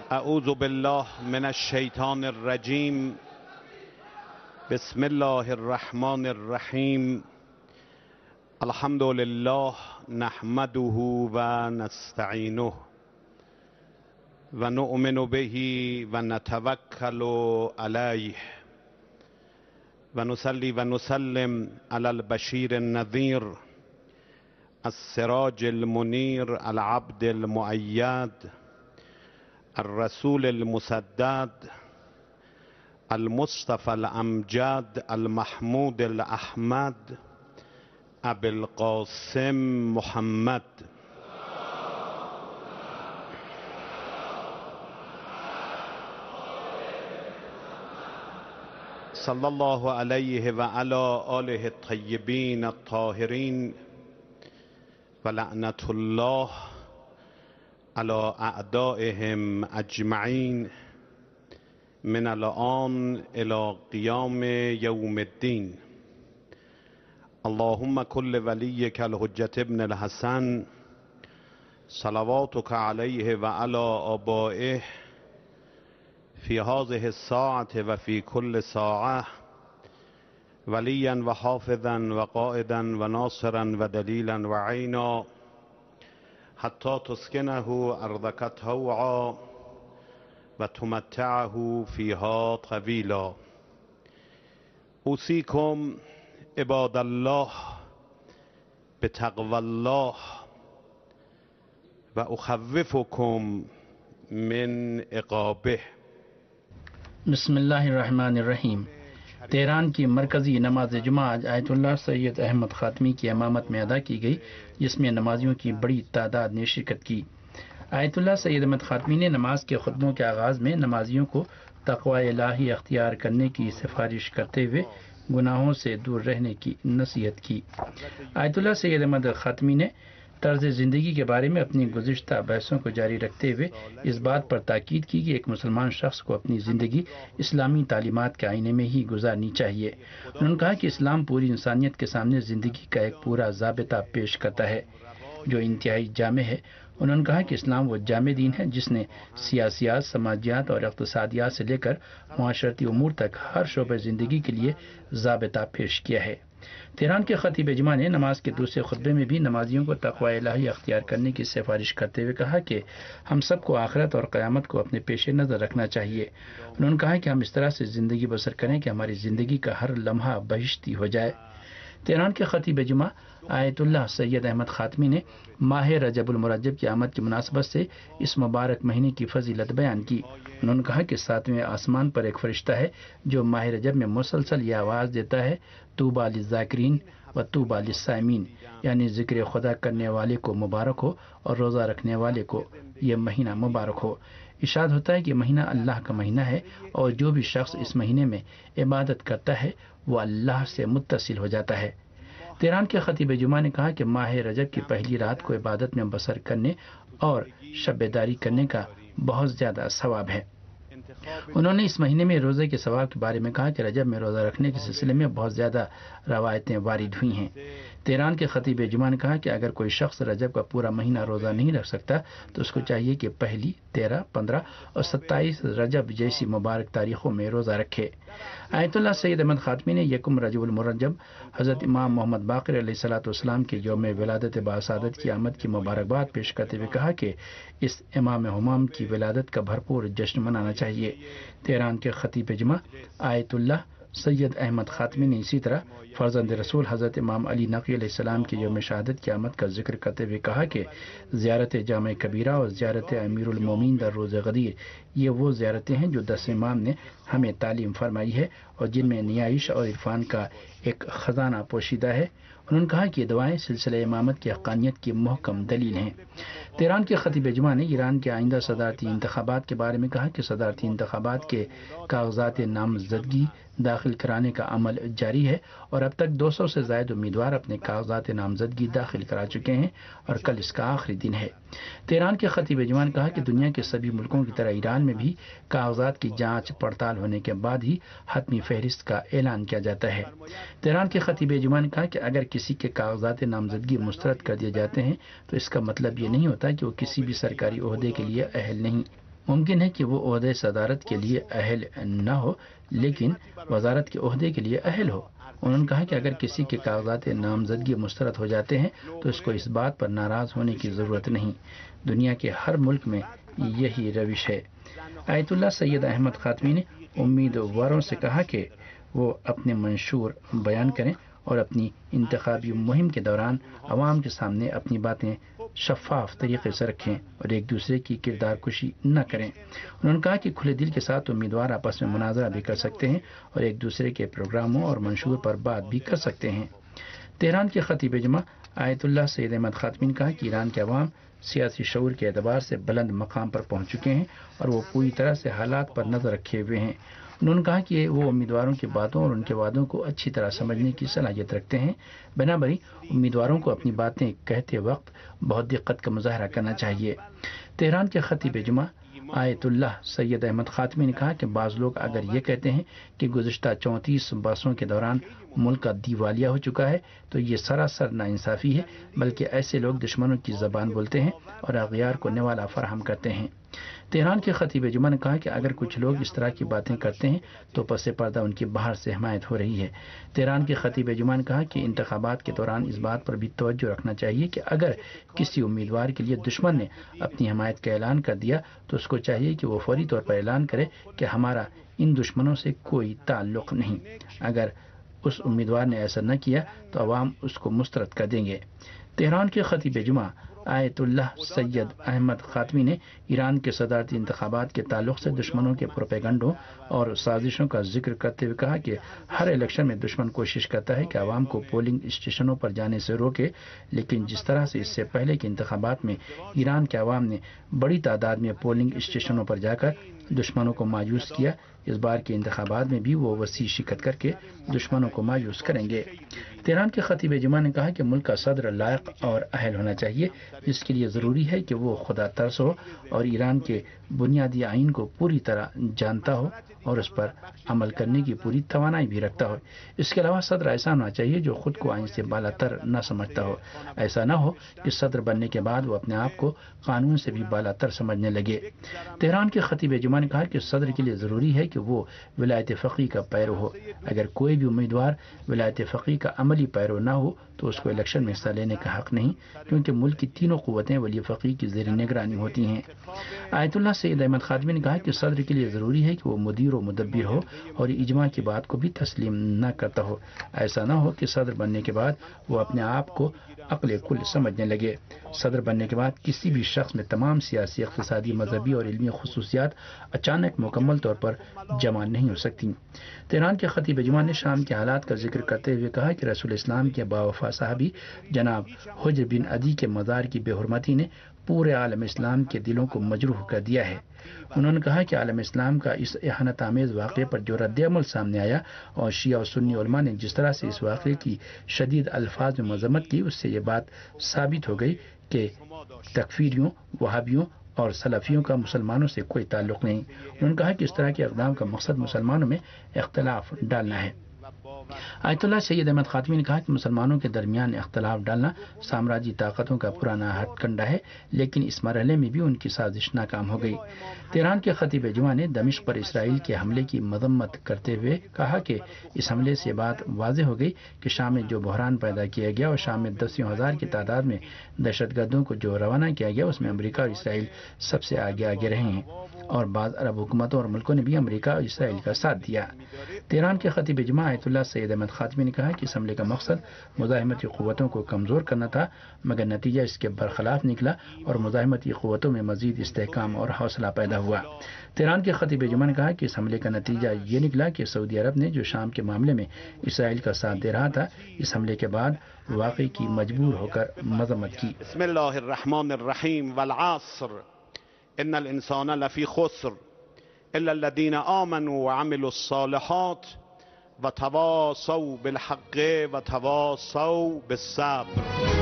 اعوذ بالله من الشیطان الرجیم. بسم الله الرحمن الرحیم. الحمد لله نحمده و نستعینه و نؤمن به و نتوکل علیه و نصلی و نسلم علی البشیر النذیر السراج المنیر العبد المؤید الرسول المسدد المصطفى الامجد المحمود الاحمد ابی القاسم محمد صلی الله علیه و علی آله الطیبین الطاهرین و لعنت الله علی اعدائهم اجمعین من الآن الى قیام یوم الدین. اللهم كل وليك الحجة ابن الحسن صلواتك عليه وعلى آبائه في هذه الساعة وفي كل ساعة وليا وحافظا وقائدا وناصرا ودليلا وعينا حتى تسكنه أرضك طوعا وتمتعه فيها طويلا. أوصيكم عباد الله بتقوى الله و اخوفکم من عقابه. بسم اللہ الرحمن الرحیم. تہران کی مرکزی نماز جمعہ آج آیت اللہ سید احمد خاتمی کی امامت میں ادا کی گئی، جس میں نمازیوں کی بڑی تعداد نے شرکت کی. آیت اللہ سید احمد خاتمی نے نماز کے خطبوں کے آغاز میں نمازیوں کو تقوی الہی اختیار کرنے کی سفارش کرتے ہوئے گناہوں سے دور رہنے کی نصیحت کی. آیت اللہ سید احمد خاتمی نے طرز زندگی کے بارے میں اپنی گزشتہ بحثوں کو جاری رکھتے ہوئے اس بات پر تاکید کی کہ ایک مسلمان شخص کو اپنی زندگی اسلامی تعلیمات کے آئینے میں ہی گزارنی چاہیے. انہوں نے کہا کہ اسلام پوری انسانیت کے سامنے زندگی کا ایک پورا ضابطہ پیش کرتا ہے جو انتہائی جامع ہے. انہوں نے کہا کہ اسلام وہ جامع دین ہے جس نے سیاسیات، سماجیات اور اقتصادیات سے لے کر معاشرتی امور تک ہر شعبہ زندگی کے لیے ضابطہ پیش کیا ہے. تہران کے خطیب جمعہ نے نماز کے دوسرے خطبے میں بھی نمازیوں کو تقوی الہی اختیار کرنے کی سفارش کرتے ہوئے کہا کہ ہم سب کو آخرت اور قیامت کو اپنے پیش نظر رکھنا چاہیے. انہوں نے کہا کہ ہم اس طرح سے زندگی بسر کریں کہ ہماری زندگی کا ہر لمحہ بہشتی ہو جائے. تہران کے خطیب جمعہ آیت اللہ سید احمد خاتمی نے ماہ رجب المرجب کی آمد کی مناسبت سے اس مبارک مہینے کی فضیلت بیان کی. انہوں نے کہا کہ 7ویں آسمان پر ایک فرشتہ ہے جو ماہ رجب میں مسلسل یہ آواز دیتا ہے، طوبیٰ للذاکرین و طوبیٰ للصائمین، یعنی ذکر خدا کرنے والے کو مبارک ہو اور روزہ رکھنے والے کو یہ مہینہ مبارک ہو. ارشاد ہوتا ہے کہ مہینہ اللہ کا مہینہ ہے اور جو بھی شخص اس مہینے میں عبادت کرتا ہے وہ اللہ سے متصل ہو جاتا ہے. تہران کے خطیب جمعہ نے کہا کہ ماہ رجب کی پہلی رات کو عبادت میں بسر کرنے اور شب داری کرنے کا بہت زیادہ ثواب ہے. انہوں نے اس مہینے میں روزے کے ثواب کے بارے میں کہا کہ رجب میں روزہ رکھنے کے سلسلے میں بہت زیادہ روایتیں وارد ہوئی ہیں. تہران کے خطیب جمعہ نے کہا کہ اگر کوئی شخص رجب کا پورا مہینہ روزہ نہیں رکھ سکتا تو اس کو چاہیے کہ پہلی، 13، 15 اور 27 رجب جیسی مبارک تاریخوں میں روزہ رکھے. آیت اللہ سید احمد خاتمی نے یکم رجب المرجب حضرت امام محمد باقر علیہ الصلوۃ والسلام کے یوم ولادت باسعادت کی آمد کی مبارکباد پیش کرتے ہوئے کہا کہ اس امام ہمام کی ولادت کا بھرپور جشن منانا چاہیے. تہران کے خطیب جمعہ آیت اللہ سید احمد خاتمی نے اسی طرح فرزند رسول حضرت امام علی نقی علیہ السلام کے یوم شہادت کی آمد کا ذکر کرتے ہوئے کہا کہ زیارت جامع کبیرہ اور زیارت امیر المومنین در روز غدیر یہ وہ زیارتیں ہیں جو 10 امام نے ہمیں تعلیم فرمائی ہے اور جن میں نیائش اور عرفان کا ایک خزانہ پوشیدہ ہے. انہوں نے کہا کہ یہ دعائیں سلسلہ امامت کی حقانیت کی محکم دلیل ہیں. تہران کے خطیب جمعہ نے ایران کے آئندہ صدارتی انتخابات کے بارے میں کہا کہ صدارتی انتخابات کے کاغذات نامزدگی داخل کرانے کا عمل جاری ہے اور اب تک 200 سے زائد امیدوار اپنے کاغذات نامزدگی داخل کرا چکے ہیں اور کل اس کا آخری دن ہے. تہران کے خطیب جمعہ نے کہا کہ دنیا کے سبھی ملکوں کی طرح ایران میں بھی کاغذات کی جانچ پڑتال ہونے کے بعد ہی حتمی فہرست کا اعلان کیا جاتا ہے. تہران کے خطیب جمعہ نے کہا کہ اگر کسی کے کاغذات نامزدگی مسترد کر دیے جاتے ہیں تو اس کا مطلب یہ نہیں ہوتا کہ وہ کسی بھی سرکاری عہدے کے لیے اہل نہیں. ممکن ہے کہ وہ عہدے صدارت کے لیے اہل نہ ہو لیکن وزارت کے عہدے کے لیے اہل ہو۔ انہوں نے کہا کہ اگر کسی کے کاغذات نامزدگی مسترد ہو جاتے ہیں تو اس کو اس بات پر ناراض ہونے کی ضرورت نہیں، دنیا کے ہر ملک میں یہی روش ہے۔ آیت اللہ سید احمد خاتمی نے امیدواروں سے کہا کہ وہ اپنے منشور بیان کریں اور اپنی انتخابی مہم کے دوران عوام کے سامنے اپنی باتیں شفاف طریقے سے رکھیں اور ایک دوسرے کی کردار کشی نہ کریں۔ انہوں نے کہا کہ کھلے دل کے ساتھ امیدوار آپس میں مناظرہ بھی کر سکتے ہیں اور ایک دوسرے کے پروگراموں اور منشور پر بات بھی کر سکتے ہیں۔ تہران کے خطیب جمعہ آیت اللہ سید احمد خاتمی نے کہا کہ ایران کے عوام سیاسی شعور کے اعتبار سے بلند مقام پر پہنچ چکے ہیں اور وہ پوری طرح سے حالات پر نظر رکھے ہوئے ہیں۔ انہوں نے کہا کہ وہ امیدواروں کی باتوں اور ان کے وعدوں کو اچھی طرح سمجھنے کی صلاحیت رکھتے ہیں، بنابراً امیدواروں کو اپنی باتیں کہتے وقت بہت دقت کا مظاہرہ کرنا چاہیے۔ تہران کے خطیب جمعہ آیت اللہ سید احمد خاتمی نے کہا کہ بعض لوگ اگر یہ کہتے ہیں کہ گزشتہ 34 برسوں کے دوران ملک کا دیوالیہ ہو چکا ہے تو یہ سراسر ناانصافی ہے، بلکہ ایسے لوگ دشمنوں کی زبان بولتے ہیں اور اغیار کو نوالا فراہم کرتے ہیں۔ تہران کے خطیب جمعہ نے کہا کہ اگر کچھ لوگ اس طرح کی باتیں کرتے ہیں تو پس پردہ ان کی باہر سے حمایت ہو رہی ہے۔ تہران کے خطیب جمعہ نے کہا کہ انتخابات کے دوران اس بات پر بھی توجہ رکھنا چاہیے کہ اگر کسی امیدوار کے لیے دشمن نے اپنی حمایت کا اعلان کر دیا تو اس کو چاہیے کہ وہ فوری طور پر اعلان کرے کہ ہمارا ان دشمنوں سے کوئی تعلق نہیں۔ اگر اس امیدوار نے ایسا نہ کیا تو عوام اس کو مسترد کر دیں گے۔ تہران کے خطیب جمعہ آیت اللہ سید احمد خاتمی نے ایران کے صدارتی انتخابات کے تعلق سے دشمنوں کے پروپیگنڈوں اور سازشوں کا ذکر کرتے ہوئے کہا کہ ہر الیکشن میں دشمن کوشش کرتا ہے کہ عوام کو پولنگ اسٹیشنوں پر جانے سے روکے، لیکن جس طرح سے اس سے پہلے کے انتخابات میں ایران کے عوام نے بڑی تعداد میں پولنگ اسٹیشنوں پر جا کر دشمنوں کو مایوس کیا، اس بار کے انتخابات میں بھی وہ وسیع شرکت کر کے دشمنوں کو مایوس کریں گے۔ تہران کے خطیب جمعہ نے کہا کہ ملک کا صدر لائق اور اہل ہونا چاہیے، جس کے لیے ضروری ہے کہ وہ خدا ترس ہو اور ایران کے بنیادی آئین کو پوری طرح جانتا ہو اور اس پر عمل کرنے کی پوری توانائی بھی رکھتا ہو۔ اس کے علاوہ صدر ایسا ہونا چاہیے جو خود کو آئین سے بالا تر نہ سمجھتا ہو۔ ایسا نہ ہو کہ صدر بننے کے بعد وہ اپنے آپ کو قانون سے بھی بالا تر سمجھنے لگے۔ تہران کے خطیب جمعہ نے کہا کہ صدر کے لیے ضروری ہے کہ وہ ولایت فقیہ کا پیرو ہو۔ اگر کوئی بھی امیدوار ولایت فقیہ کا عملی پیرو نہ ہو تو اس کو الیکشن میں حصہ لینے کا حق نہیں، کیونکہ ملک کی تینوں قوتیں ولی فقیہ کی زیر نگرانی ہوتی ہیں۔ آیت اللہ سید احمد خاتمی نے کہا کہ صدر کے لیے ضروری ہے کہ وہ مدیر و مدبر ہو اور اجماع کی بات کو بھی تسلیم نہ کرتا ہو۔ ایسا نہ ہو کہ صدر بننے کے بعد وہ اپنے آپ کو عقل کل سمجھنے لگے۔ صدر بننے کے بعد کسی بھی شخص میں تمام سیاسی، اقتصادی، مذہبی اور علمی خصوصیات اچانک مکمل طور پر جمع نہیں ہو سکتی۔ تہران کے خطیب جمعہ نے شام کے حالات کا ذکر کرتے ہوئے کہا کہ رسول اسلام کے باوفا صحابی جناب حجر بن عدی کے مزار کی بے حرمتی نے پورے عالم اسلام کے دلوں کو مجروح کر دیا ہے۔ انہوں نے کہا کہ عالم اسلام کا اس احانت آمیز واقعے پر جو رد عمل سامنے آیا اور شیعہ و سنی علماء نے جس طرح سے اس واقعے کی شدید الفاظ میں مذمت کی، اس سے یہ بات ثابت ہو گئی کہ تکفیریوں، وہابیوں اور سلفیوں کا مسلمانوں سے کوئی تعلق نہیں۔ انہوں نے کہا کہ اس طرح کے اقدام کا مقصد مسلمانوں میں اختلاف ڈالنا ہے۔ آیت اللہ سید احمد خاتمی نے کہا کہ مسلمانوں کے درمیان اختلاف ڈالنا سامراجی طاقتوں کا پرانا ہتھ کنڈا ہے، لیکن اس مرحلے میں بھی ان کی سازش ناکام ہو گئی۔ تہران کے خطیب جمعہ نے دمشق پر اسرائیل کے حملے کی مذمت کرتے ہوئے کہا کہ اس حملے سے بات واضح ہو گئی کہ شام میں جو بحران پیدا کیا گیا اور شام میں 10,000 کی تعداد میں دہشت گردوں کو جو روانہ کیا گیا، اس میں امریکہ اور اسرائیل سب سے آگے رہے ہیں اور بعض عرب حکومتوں اور ملکوں نے بھی امریکہ اور اسرائیل کا ساتھ دیا۔ تہران کے خطیب جمعہ آیت اللہ سید احمد خاتمی نے کہا کہ اس حملے کا مقصد مزاحمتی قوتوں کو کمزور کرنا تھا، مگر نتیجہ اس کے برخلاف نکلا اور مزاحمتی قوتوں میں مزید استحکام اور حوصلہ پیدا ہوا۔ تہران کے خطیب جمعہ نے کہا کہ اس حملے کا نتیجہ یہ نکلا کہ سعودی عرب نے جو شام کے معاملے میں اسرائیل کا ساتھ دے رہا تھا، اس حملے کے بعد واقعی کی مجبور ہو کر مذمت کی۔ بسم اللہ الرحمن الرحیم والعصر ان الانسان لفی خسر الا الذین آمنوا وعملوا الصالحات وتواصوا بالحق وتواصوا بالصبر۔